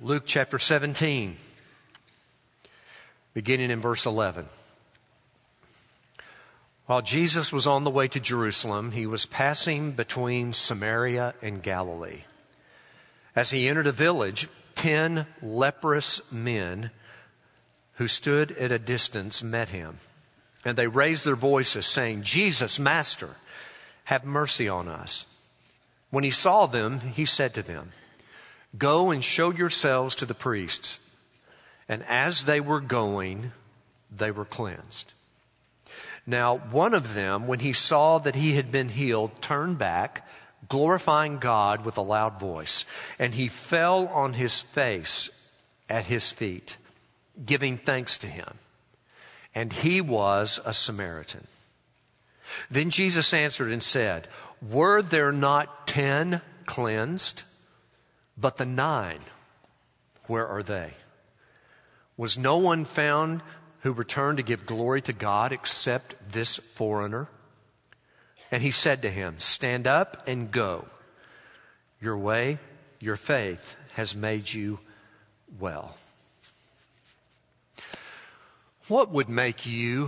Luke chapter 17, beginning in verse 11. While Jesus was on the way to Jerusalem, he was passing between Samaria and Galilee. As he entered a village, 10 leprous men who stood at a distance met him. And they raised their voices, saying, "Jesus, Master, have mercy on us." When he saw them, he said to them, "Go and show yourselves to the priests." And as they were going, they were cleansed. Now one of them, when he saw that he had been healed, turned back, glorifying God with a loud voice. And he fell on his face at his feet, giving thanks to him. And he was a Samaritan. Then Jesus answered and said, "Were there not 10 cleansed? But the 9, where are they? Was no one found who returned to give glory to God except this foreigner?" And he said to him, "Stand up and go. Your faith has made you well." What would make you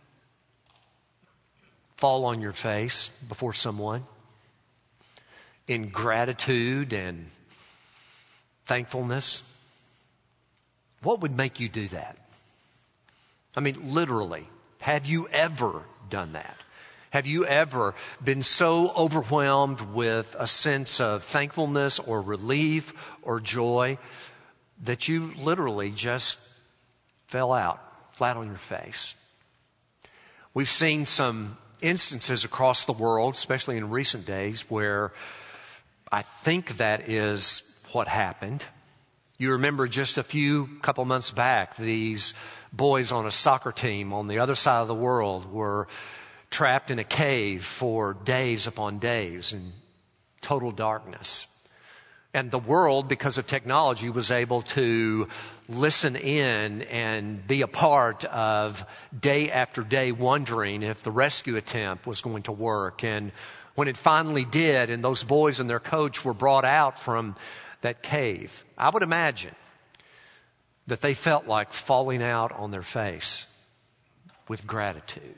fall on your face before someone in gratitude and thankfulness? What would make you do that? I mean, literally, have you ever done that? Have you ever been so overwhelmed with a sense of thankfulness or relief or joy that you literally just fell out flat on your face? We've seen some instances across the world, especially in recent days, where I think that is what happened. You remember just a couple months back, these boys on a soccer team on the other side of the world were trapped in a cave for days upon days in total darkness. And the world, because of technology, was able to listen in and be a part of day after day wondering if the rescue attempt was going to work. And when it finally did, and those boys and their coach were brought out from that cave, I would imagine that they felt like falling out on their face with gratitude.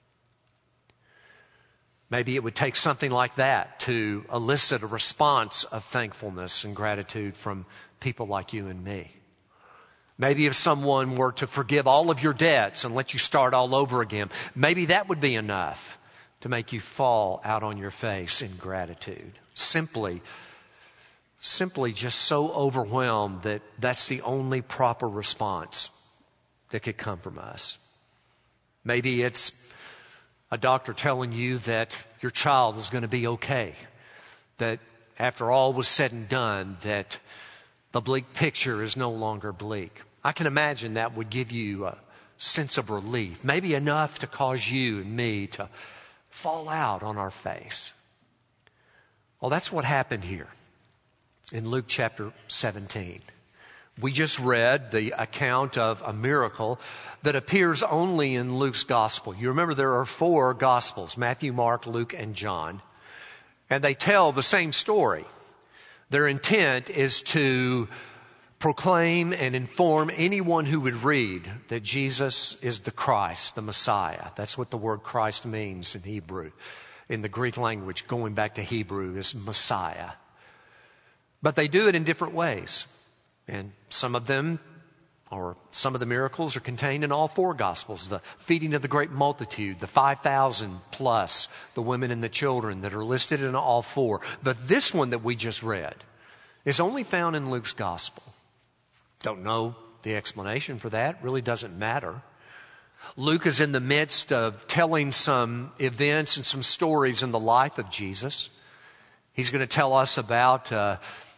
Maybe it would take something like that to elicit a response of thankfulness and gratitude from people like you and me. Maybe if someone were to forgive all of your debts and let you start all over again, maybe that would be enough to make you fall out on your face in gratitude. Simply just so overwhelmed that that's the only proper response that could come from us. Maybe it's a doctor telling you that your child is going to be okay, that after all was said and done, that the bleak picture is no longer bleak. I can imagine that would give you a sense of relief, maybe enough to cause you and me to fall out on our face. Well, that's what happened here in Luke chapter 17. We just read the account of a miracle that appears only in Luke's gospel. You remember there are 4 gospels, Matthew, Mark, Luke, and John. And they tell the same story. Their intent is to proclaim and inform anyone who would read that Jesus is the Christ, the Messiah. That's what the word Christ means in Hebrew. In the Greek language, going back to Hebrew, is Messiah. But they do it in different ways. And some of the miracles are contained in all 4 Gospels. The feeding of the great multitude, the 5,000 plus, the women and the children that are listed in all 4. But this one that we just read is only found in Luke's Gospel. Don't know the explanation for that. Really doesn't matter. Luke is in the midst of telling some events and some stories in the life of Jesus. He's going to tell us about a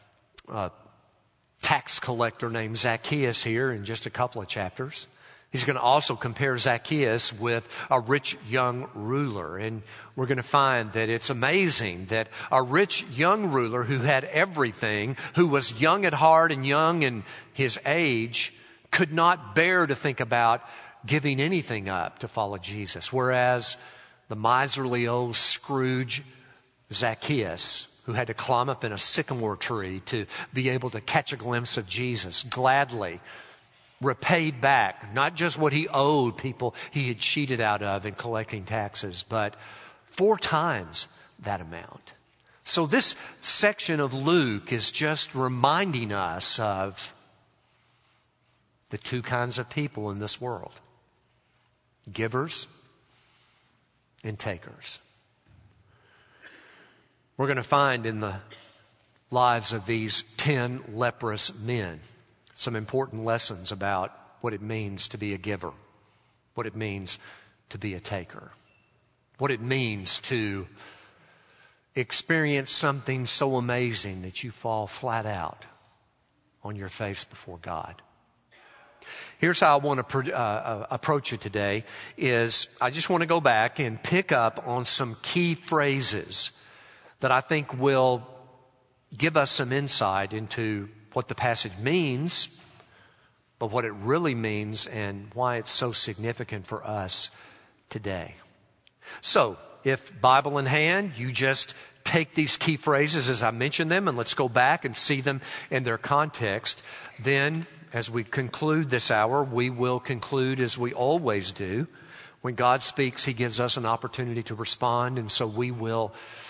tax collector named Zacchaeus here in just a couple of chapters. He's going to also compare Zacchaeus with a rich young ruler. And we're going to find that it's amazing that a rich young ruler who had everything, who was young at heart and young in his age, could not bear to think about giving anything up to follow Jesus. Whereas the miserly old Scrooge Zacchaeus who had to climb up in a sycamore tree to be able to catch a glimpse of Jesus, gladly repaid back not just what he owed people he had cheated out of in collecting taxes, but 4 times that amount. So this section of Luke is just reminding us of the 2 kinds of people in this world: givers and takers. We're going to find in the lives of these 10 leprous men some important lessons about what it means to be a giver, what it means to be a taker, what it means to experience something so amazing that you fall flat out on your face before God. Here's how I want to approach it today is I just want to go back and pick up on some key phrases that I think will give us some insight into what the passage means, but what it really means and why it's so significant for us today. So, if Bible in hand, you just take these key phrases as I mentioned them and let's go back and see them in their context. Then, as we conclude this hour, we will conclude as we always do. When God speaks, He gives us an opportunity to respond, and so we will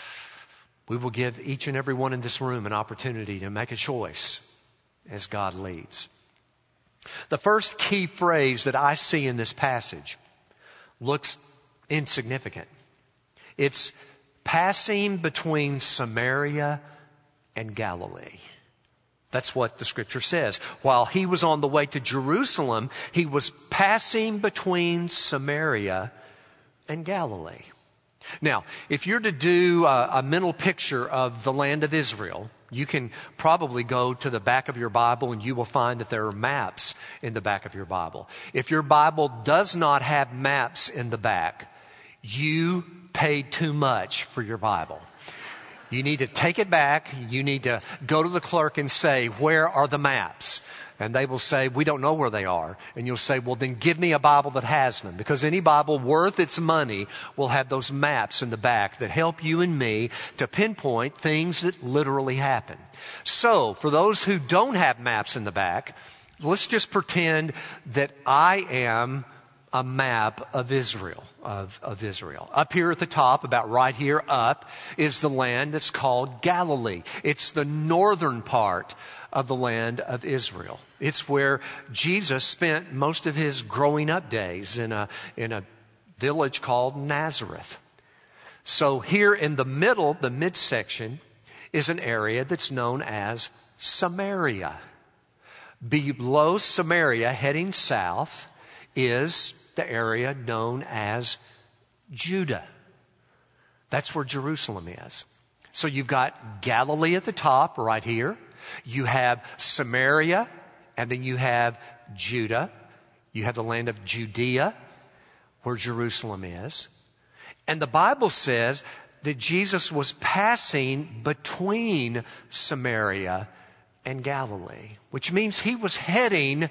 give each and every one in this room an opportunity to make a choice as God leads. The first key phrase that I see in this passage looks insignificant. It's passing between Samaria and Galilee. That's what the scripture says. While he was on the way to Jerusalem, he was passing between Samaria and Galilee. Now, if you're to do a mental picture of the land of Israel, you can probably go to the back of your Bible and you will find that there are maps in the back of your Bible. If your Bible does not have maps in the back, you paid too much for your Bible. You need to take it back. You need to go to the clerk and say, "Where are the maps?" And they will say, "We don't know where they are." And you'll say, "Well, then give me a Bible that has them." Because any Bible worth its money will have those maps in the back that help you and me to pinpoint things that literally happen. So, for those who don't have maps in the back, let's just pretend that I am a map of Israel, of Israel. Up here at the top, about right here up, is the land that's called Galilee. It's the northern part of the land of Israel. It's where Jesus spent most of his growing up days in a village called Nazareth. So here in the middle, the midsection, is an area that's known as Samaria. Below Samaria, heading south, is the area known as Judah. That's where Jerusalem is. So you've got Galilee at the top right here. You have Samaria, and then you have Judah. You have the land of Judea, where Jerusalem is. And the Bible says that Jesus was passing between Samaria and Galilee, which means he was heading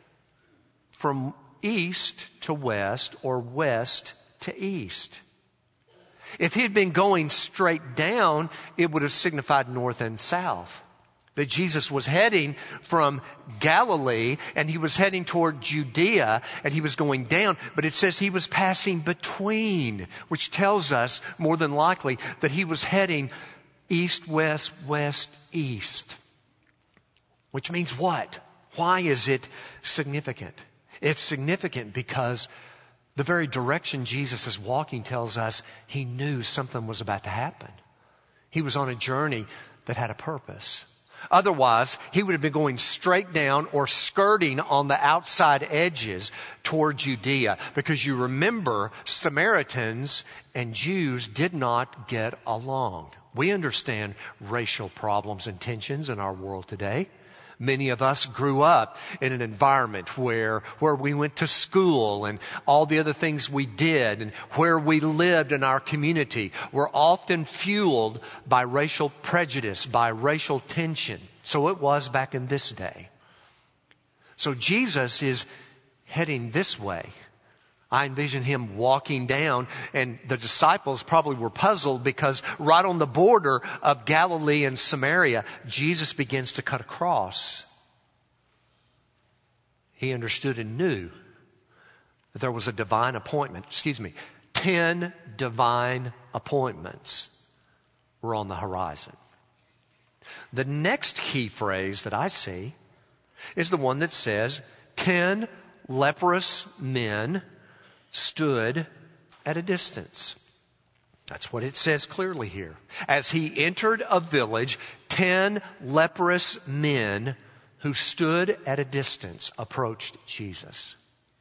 from east to west or west to east. If he had been going straight down, it would have signified north and south. That Jesus was heading from Galilee and he was heading toward Judea and he was going down, but it says he was passing between, which tells us more than likely that he was heading east, west, west, east. Which means what? Why is it significant? It's significant because the very direction Jesus is walking tells us he knew something was about to happen. He was on a journey that had a purpose. Otherwise, he would have been going straight down or skirting on the outside edges toward Judea. Because you remember, Samaritans and Jews did not get along. We understand racial problems and tensions in our world today. Many of us grew up in an environment where we went to school and all the other things we did and where we lived in our community were often fueled by racial prejudice, by racial tension. So it was back in this day. So Jesus is heading this way, I envision him walking down, and the disciples probably were puzzled because right on the border of Galilee and Samaria, Jesus begins to cut across. He understood and knew that there was a divine appointment. 10 divine appointments were on the horizon. The next key phrase that I see is the one that says, 10 leprous men stood at a distance. That's what it says clearly here. As he entered a village, 10 leprous men who stood at a distance approached Jesus.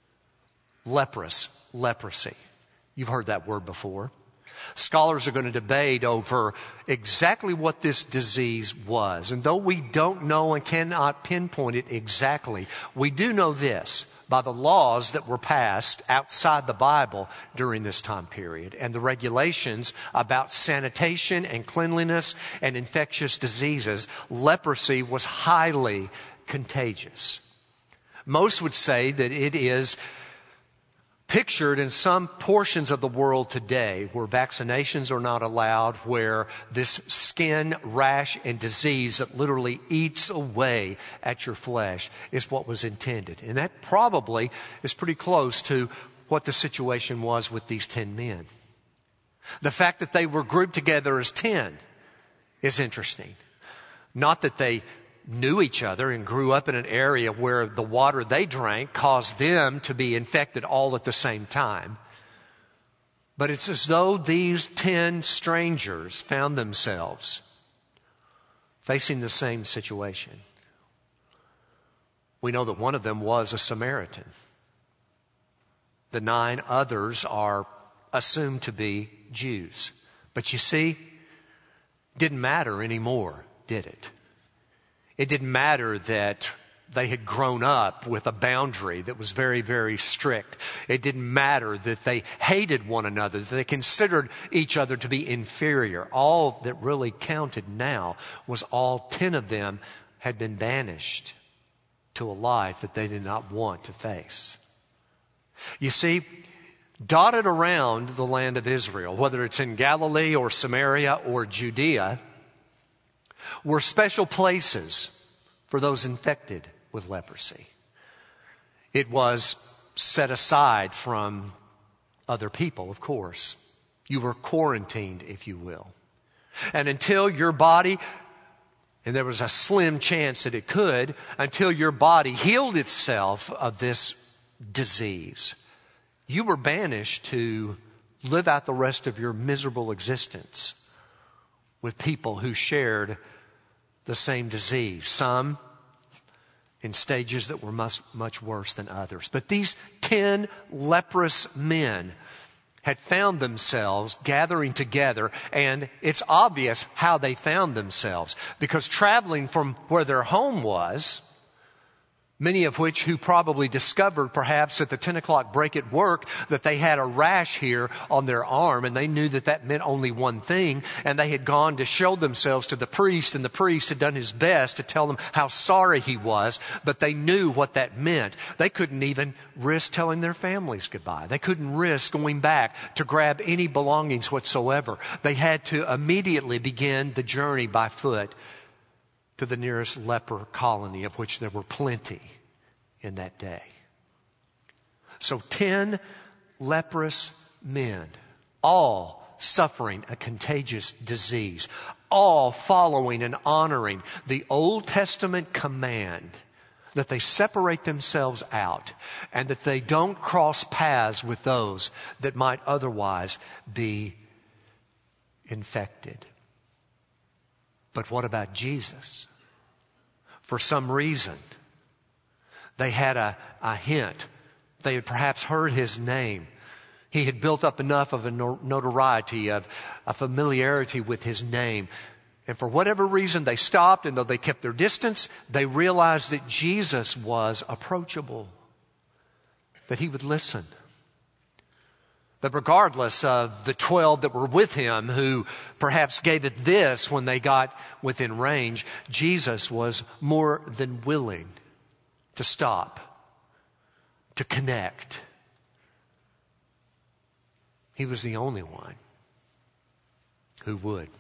Leprosy. You've heard that word before. Scholars are going to debate over exactly what this disease was. And though we don't know and cannot pinpoint it exactly, we do know this by the laws that were passed outside the Bible during this time period and the regulations about sanitation and cleanliness and infectious diseases. Leprosy was highly contagious. Most would say that it is pictured in some portions of the world today where vaccinations are not allowed, where this skin rash and disease that literally eats away at your flesh is what was intended. And that probably is pretty close to what the situation was with these 10 men. The fact that they were grouped together as 10 is interesting. Not that they knew each other and grew up in an area where the water they drank caused them to be infected all at the same time. But it's as though these 10 strangers found themselves facing the same situation. We know that one of them was a Samaritan. The 9 others are assumed to be Jews. But you see, it didn't matter anymore, did it? It didn't matter that they had grown up with a boundary that was very, very strict. It didn't matter that they hated one another, that they considered each other to be inferior. All that really counted now was all 10 of them had been banished to a life that they did not want to face. You see, dotted around the land of Israel, whether it's in Galilee or Samaria or Judea, were special places for those infected with leprosy. It was set aside from other people, of course. You were quarantined, if you will. And until your body, and there was a slim chance that it could, until your body healed itself of this disease, you were banished to live out the rest of your miserable existence with people who shared the same disease, some in stages that were much worse than others. But these 10 leprous men had found themselves gathering together, and it's obvious how they found themselves, because traveling from where their home was, many of which who probably discovered perhaps at the 10 o'clock break at work that they had a rash here on their arm, and they knew that that meant only one thing, and they had gone to show themselves to the priest, and the priest had done his best to tell them how sorry he was, but they knew what that meant. They couldn't even risk telling their families goodbye. They couldn't risk going back to grab any belongings whatsoever. They had to immediately begin the journey by foot to the nearest leper colony, of which there were plenty in that day. So 10 leprous men, all suffering a contagious disease, all following and honoring the Old Testament command that they separate themselves out and that they don't cross paths with those that might otherwise be infected. But what about Jesus? For some reason, they had a hint. They had perhaps heard his name. He had built up enough of a notoriety, of a familiarity with his name. And for whatever reason, they stopped, and though they kept their distance, they realized that Jesus was approachable, that he would listen. That regardless of the 12 that were with him, who perhaps gave it this when they got within range, Jesus was more than willing to stop, to connect, He was the only one who would.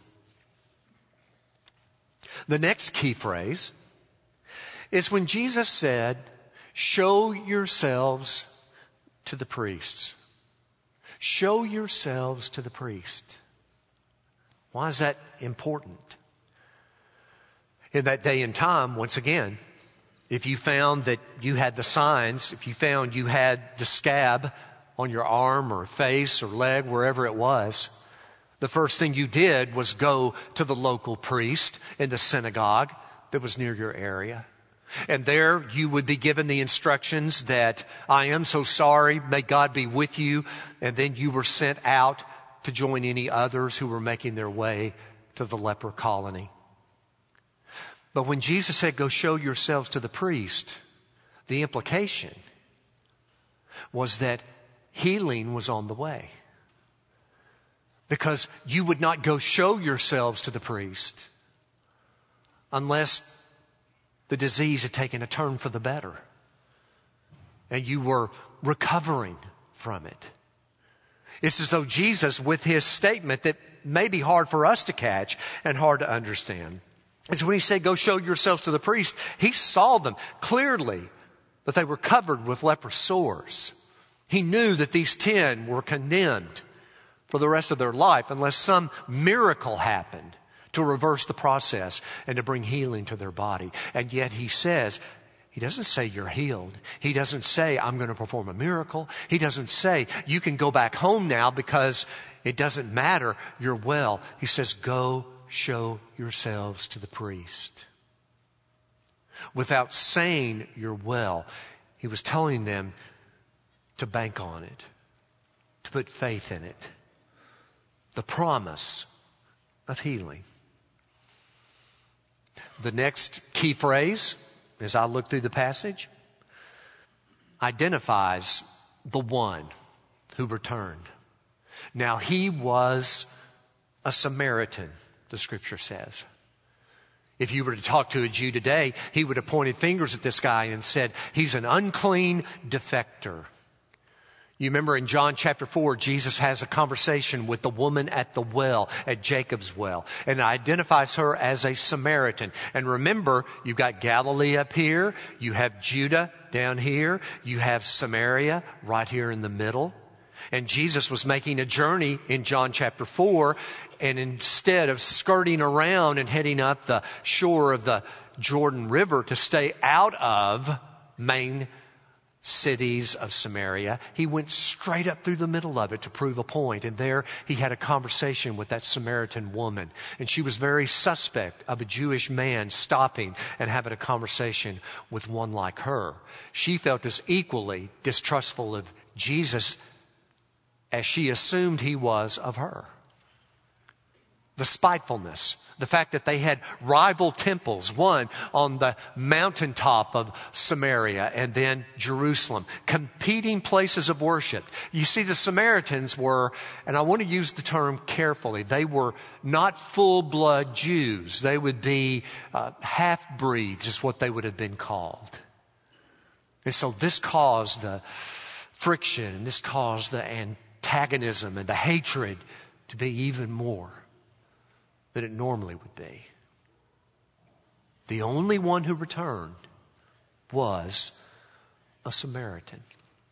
The next key phrase is when Jesus said, "Show yourselves to the priests." Show yourselves to the priest. Why is that important? In that day and time, once again, if you found that you had the signs, if you found you had the scab on your arm or face or leg, wherever it was, the first thing you did was go to the local priest in the synagogue that was near your area. And there you would be given the instructions that, "I am so sorry, may God be with you." And then you were sent out to join any others who were making their way to the leper colony. But when Jesus said, "Go show yourselves to the priest," the implication was that healing was on the way. Because you would not go show yourselves to the priest unless the disease had taken a turn for the better and you were recovering from it. It's as though Jesus, with his statement that may be hard for us to catch and hard to understand, it's when he said, "Go show yourselves to the priest," he saw them clearly that they were covered with leper sores. He knew that these 10 were condemned for the rest of their life unless some miracle happened to reverse the process and to bring healing to their body. And yet he says, he doesn't say you're healed. He doesn't say I'm going to perform a miracle. He doesn't say you can go back home now because it doesn't matter, you're well. He says, "Go show yourselves to the priest." Without saying you're well, he was telling them to bank on it, to put faith in it. The promise of healing. The next key phrase, as I look through the passage, identifies the one who returned. Now, he was a Samaritan, the scripture says. If you were to talk to a Jew today, he would have pointed fingers at this guy and said, "He's an unclean defector." You remember in John chapter 4, Jesus has a conversation with the woman at the well, at Jacob's well, and identifies her as a Samaritan. And remember, you've got Galilee up here, you have Judah down here, you have Samaria right here in the middle. And Jesus was making a journey in John chapter 4, and instead of skirting around and heading up the shore of the Jordan River to stay out of main cities of Samaria, he went straight up through the middle of it to prove a point. And there he had a conversation with that Samaritan woman. And she was very suspect of a Jewish man stopping and having a conversation with one like her. She felt as equally distrustful of Jesus as she assumed he was of her. The spitefulness, the fact that they had rival temples, one on the mountaintop of Samaria and then Jerusalem, competing places of worship. You see, the Samaritans were, and I want to use the term carefully, they were not full-blood Jews. They would be half-breeds is what they would have been called. And so this caused the friction, and this caused the antagonism and the hatred to be even more than it normally would be. The only one who returned was a Samaritan.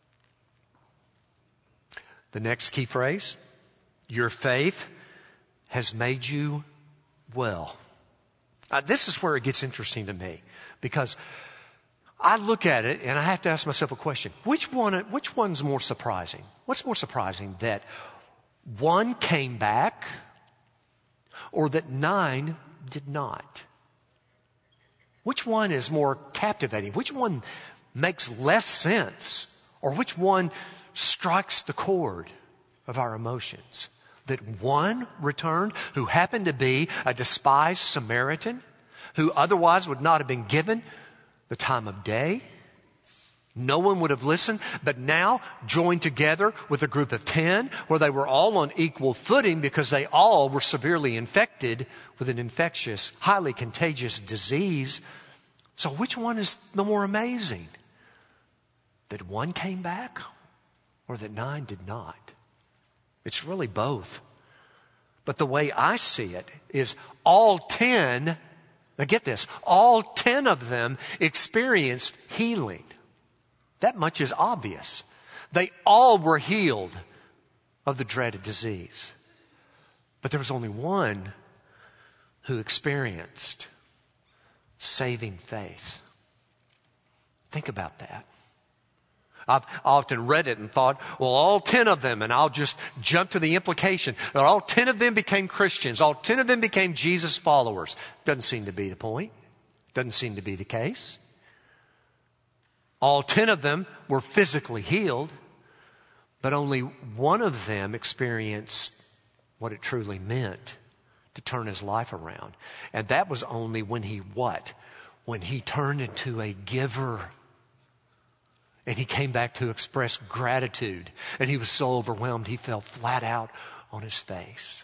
The next key phrase, your faith has made you well. This is where it gets interesting to me, because I look at it and I have to ask myself a question. Which one's more surprising? What's more surprising, that one came back or that 9 did not? Which one is more captivating? Which one makes less sense? Or which one strikes the chord of our emotions? That one returned who happened to be a despised Samaritan, who otherwise would not have been given the time of day. No one would have listened, but now joined together with a group of 10 where they were all on equal footing because they all were severely infected with an infectious, highly contagious disease. So which one is the more amazing? That one came back or that 9 did not? It's really both. But the way I see it is all 10, now get this, all 10 of them experienced healing. That much is obvious. They all were healed of the dreaded disease. But there was only one who experienced saving faith. Think about that. I've often read it and thought, well, all 10 of them, and I'll just jump to the implication that all 10 of them became Christians. All 10 of them became Jesus followers. Doesn't seem to be the point. Doesn't seem to be the case. All 10 of them were physically healed, but only one of them experienced what it truly meant to turn his life around. And that was only when he what? When he turned into a giver. And he came back to express gratitude. And he was so overwhelmed, he fell flat out on his face.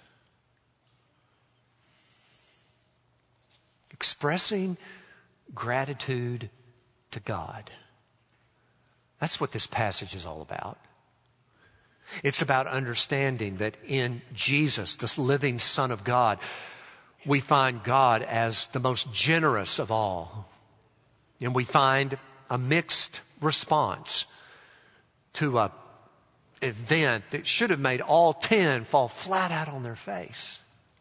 Expressing gratitude to God. That's what this passage is all about. It's about understanding that in Jesus, this living Son of God, we find God as the most generous of all. And we find a mixed response to an event that should have made all 10 fall flat out on their face.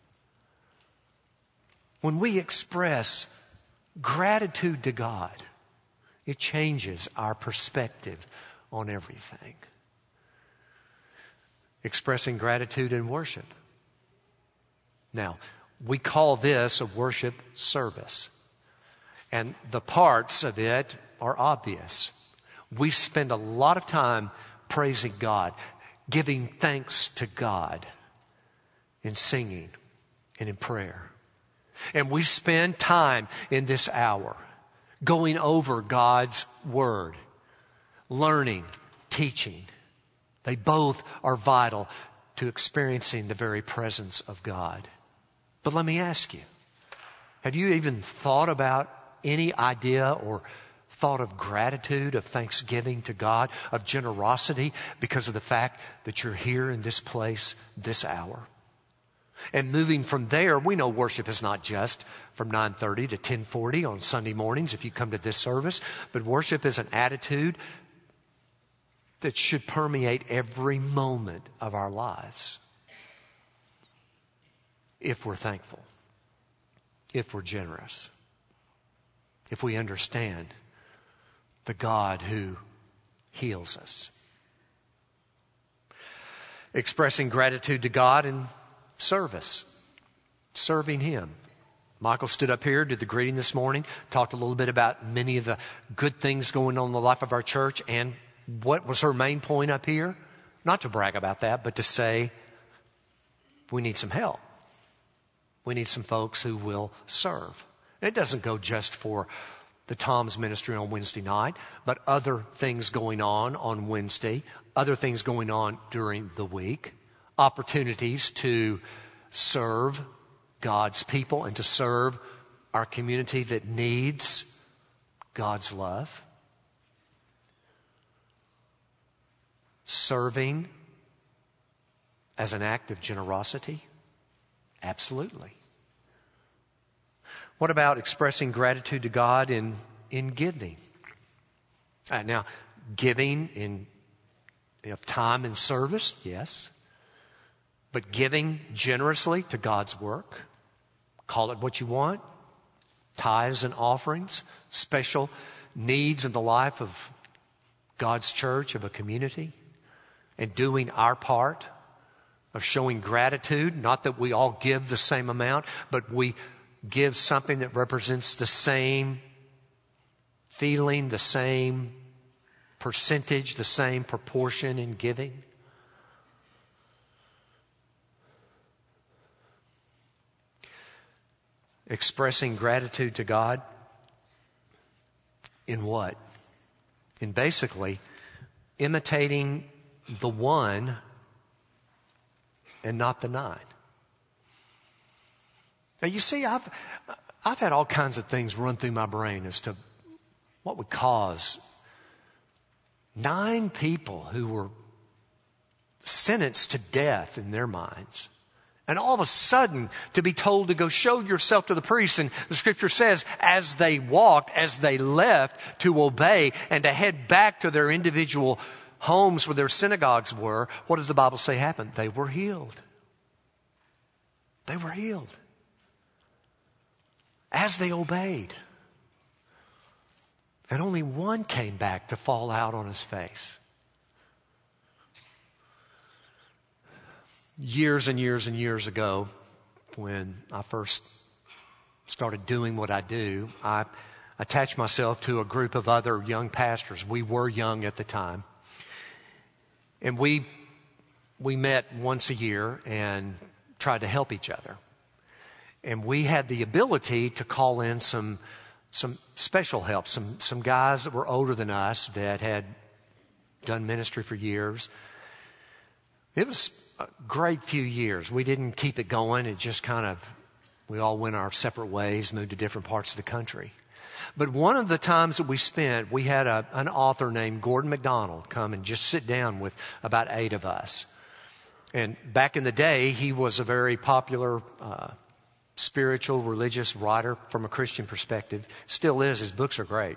When we express gratitude to God, it changes our perspective on everything. Expressing gratitude in worship. Now, we call this a worship service. And the parts of it are obvious. We spend a lot of time praising God, giving thanks to God in singing and in prayer. And we spend time in this hour going over God's Word, learning, teaching. They both are vital to experiencing the very presence of God. But let me ask you, have you even thought about any idea or thought of gratitude, of thanksgiving to God, of generosity because of the fact that you're here in this place, this hour? And moving from there, we know worship is not just from 9:30 to 10:40 on Sunday mornings if you come to this service, but worship is an attitude that should permeate every moment of our lives. If we're thankful, if we're generous, if we understand the God who heals us. Expressing gratitude to God in service, serving Him. Michael stood up here, did the greeting this morning, talked a little bit about many of the good things going on in the life of our church, and what was her main point up here? Not to brag about that, but to say we need some help. We need some folks who will serve. And it doesn't go just for the Tom's ministry on Wednesday night, but other things going on Wednesday, other things going on during the week, opportunities to serve God's people and to serve our community that needs God's love. Serving as an act of generosity? Absolutely. What about expressing gratitude to God in giving? Now, giving in time and service, yes. But giving generously to God's work, call it what you want, tithes and offerings, special needs in the life of God's church, of a community, and doing our part of showing gratitude, not that we all give the same amount, but we give something that represents the same feeling, the same percentage, the same proportion in giving. Expressing gratitude to God in what? In basically imitating the one and not the nine. Now you see, I've had all kinds of things run through my brain as to what would cause 9 people who were sentenced to death in their minds. And all of a sudden, to be told to go show yourself to the priest. And the scripture says, as they walked, as they left to obey and to head back to their individual homes where their synagogues were, what does the Bible say happened? They were healed. They were healed. As they obeyed. And only one came back to fall out on his face. Years and years and years ago, when I first started doing what I do, I attached myself to a group of other young pastors. We were young at the time. And we met once a year and tried to help each other. And we had the ability to call in some special help, some guys that were older than us that had done ministry for years. It was a great few years. We didn't keep it going. It just we all went our separate ways, moved to different parts of the country. But one of the times that we spent, we had an author named Gordon MacDonald come and just sit down with about 8 of us. And back in the day, he was a very popular spiritual, religious writer from a Christian perspective. Still is. His books are great.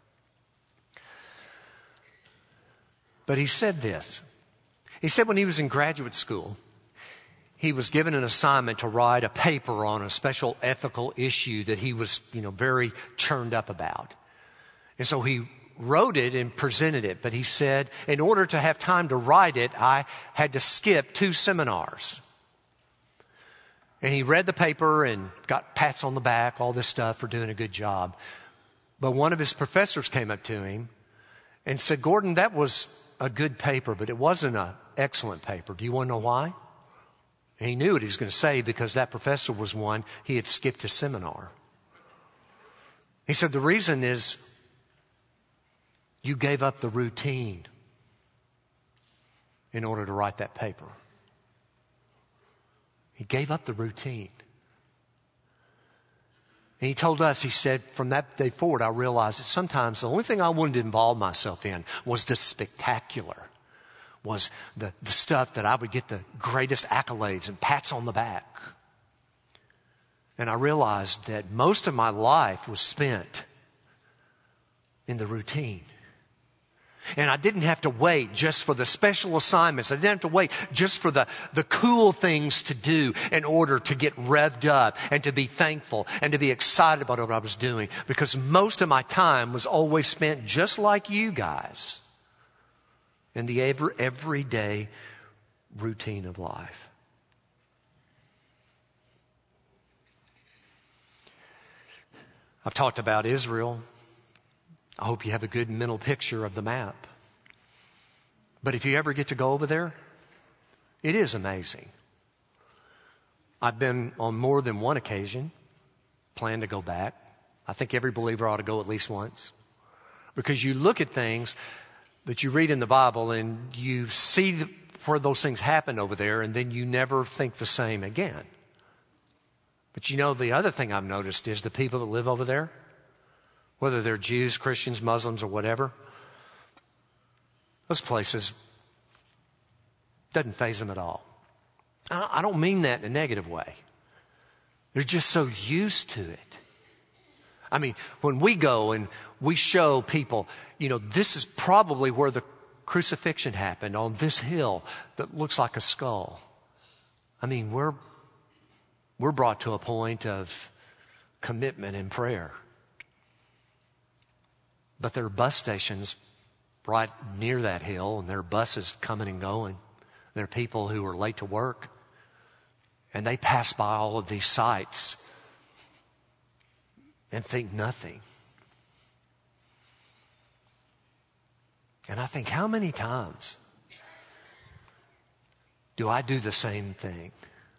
But he said this. He said when he was in graduate school, he was given an assignment to write a paper on a special ethical issue that he was, very churned up about. And so he wrote it and presented it. But he said, in order to have time to write it, I had to skip 2 seminars. And he read the paper and got pats on the back, all this stuff for doing a good job. But one of his professors came up to him and said, Gordon, that was a good paper, but it wasn't an excellent paper. Do you want to know why? And he knew what he was going to say because that professor was one he had skipped a seminar. He said, the reason is you gave up the routine in order to write that paper. He gave up the routine. And he told us, he said, from that day forward, I realized that sometimes the only thing I wanted to involve myself in was the spectacular, was the stuff that I would get the greatest accolades and pats on the back. And I realized that most of my life was spent in the routine. And I didn't have to wait just for the special assignments. I didn't have to wait just for the cool things to do in order to get revved up and to be thankful and to be excited about what I was doing. Because most of my time was always spent just like you guys in the everyday routine of life. I've talked about Israel. I hope you have a good mental picture of the map. But if you ever get to go over there, it is amazing. I've been on more than one occasion, plan to go back. I think every believer ought to go at least once. Because you look at things that you read in the Bible and you see where those things happen over there, and then you never think the same again. But the other thing I've noticed is the people that live over there, whether they're Jews, Christians, Muslims, or whatever, those places doesn't faze them at all. I don't mean that in a negative way. They're just so used to it. I mean, when we go and we show people, this is probably where the crucifixion happened, on this hill that looks like a skull. I mean, we're brought to a point of commitment and prayer. But there are bus stations right near that hill, and there are buses coming and going. There are people who are late to work, and they pass by all of these sites and think nothing. And I think, how many times do I do the same thing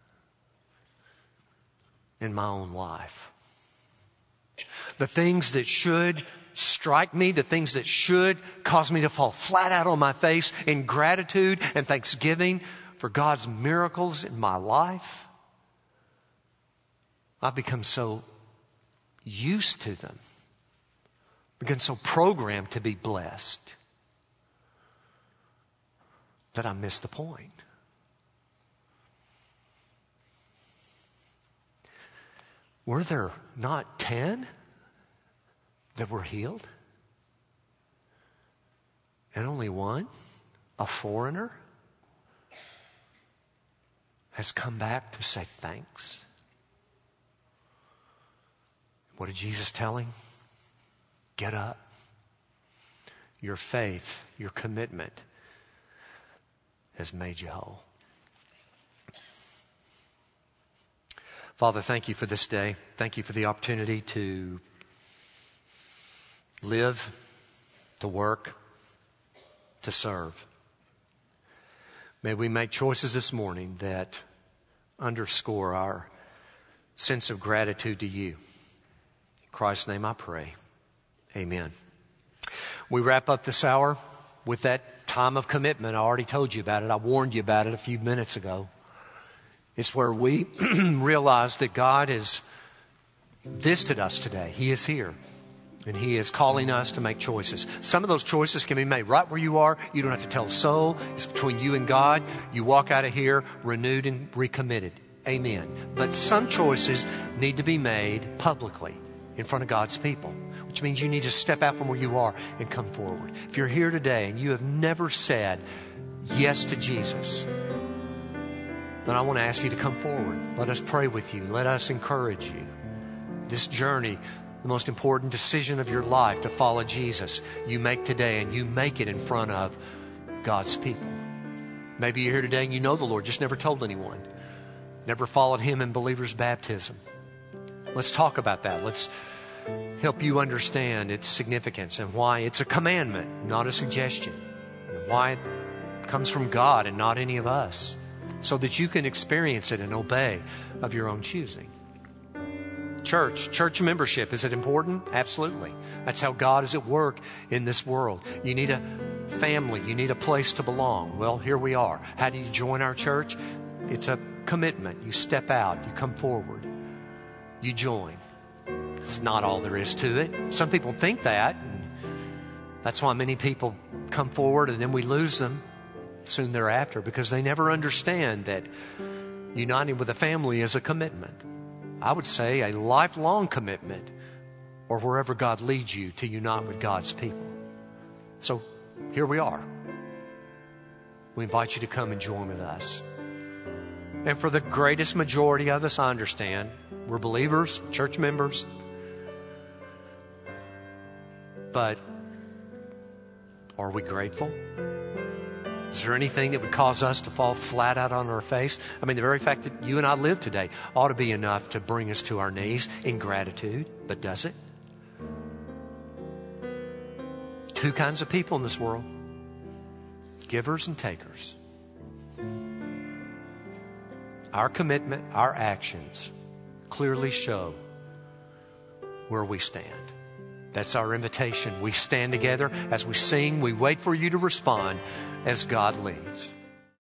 in my own life? The things that should strike me, the things that should cause me to fall flat out on my face in gratitude and thanksgiving for God's miracles in my life, I've become so used to them, become so programmed to be blessed. that I missed the point. Were there not 10 that were healed? And only one, a foreigner, has come back to say thanks? What did Jesus tell him? Get up. Your faith, your commitment has made you whole. Father, thank you for this day. Thank you for the opportunity to live, to work, to serve. May we make choices this morning that underscore our sense of gratitude to you. In Christ's name I pray. Amen. We wrap up this hour with that time of commitment. I already told you about it. I warned you about it a few minutes ago. It's where we realize that God has visited us today. He is here. And He is calling us to make choices. Some of those choices can be made right where you are. You don't have to tell a soul. It's between you and God. You walk out of here renewed and recommitted. Amen. But some choices need to be made publicly in front of God's people, which means you need to step out from where you are and come forward. If you're here today and you have never said yes to Jesus, then I want to ask you to come forward. Let us pray with you. Let us encourage you. This journey, the most important decision of your life to follow Jesus, you make today, and you make it in front of God's people. Maybe you're here today and you know the Lord, just never told anyone. Never followed Him in believer's baptism. Let's talk about that. Let's help you understand its significance and why it's a commandment, not a suggestion. And why it comes from God and not any of us, so that you can experience it and obey of your own choosing. Church membership, is it important? Absolutely. That's how God is at work in this world. You need a family. You need a place to belong. Well, here we are. How do you join our church? It's a commitment. You step out. You come forward. You join. It's not all there is to it. Some people think that. And that's why many people come forward and then we lose them soon thereafter, because they never understand that uniting with a family is a commitment. I would say a lifelong commitment, or wherever God leads you to unite with God's people. So here we are. We invite you to come and join with us. And for the greatest majority of us, I understand, we're believers, church members. But are we grateful? Is there anything that would cause us to fall flat out on our face? I mean, the very fact that you and I live today ought to be enough to bring us to our knees in gratitude. But does it? Two kinds of people in this world: givers and takers. Our commitment, our actions clearly show where we stand. That's our invitation. We stand together as we sing. We wait for you to respond as God leads.